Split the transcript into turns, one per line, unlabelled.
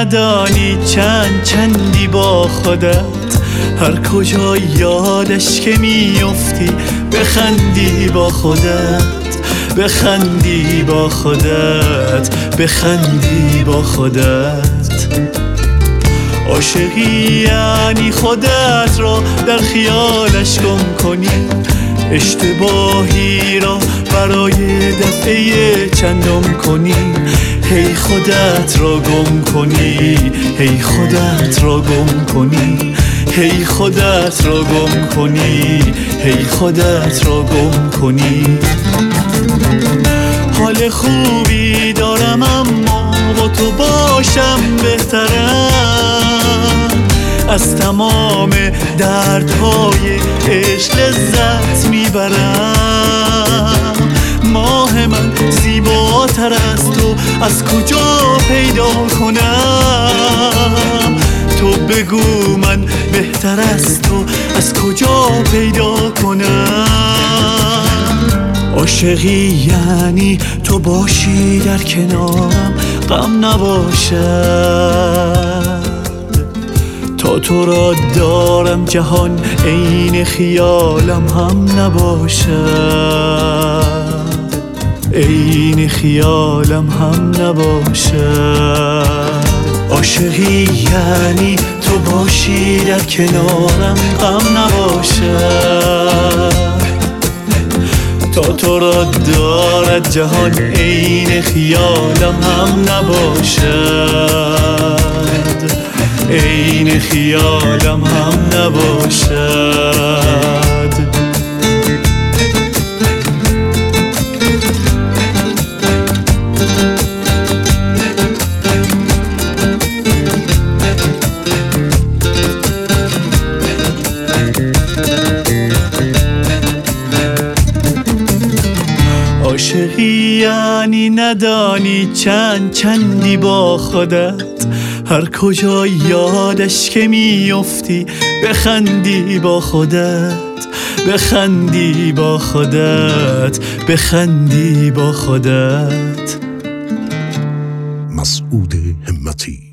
ندانی چندی با خودت، هر کجا یادش که میافتی بخندی با خودت، بخندی با خودت، بخندی با خودت. عاشقی یعنی خودت را در خیالش گم کنی، اشتباهی را برای دفعه چندم کنی، هی خودت را گم کنی، هی خودت را گم کنی، هی خودت را گم کنی، هی خودت را گم کنی. حال خوبی دارم اما با تو باشم بهترم، از تمام دردهای عشق لذت میبرم. ماه من زیباتر از تو از کجا پیدا کنم؟ تو بگو من بهتر از تو از کجا پیدا کنم؟ عاشقی یعنی تو باشی در کنارم غم نباشد، تا تو را دارم جهان عین خیالم هم نباشد، عین خیالم هم نباشد. عاشقی یعنی تو باشی در کنارم غم نباشد، تا تو را دارد جهان عین خیالم هم نباشد، عین خیالم هم نباشد. عاشقی یعنی ندانی چندی با خودت، هر کجا یادش که میافتی بخندی با خودت، بخندی با خودت، بخندی با خودت.
مسعود همتی.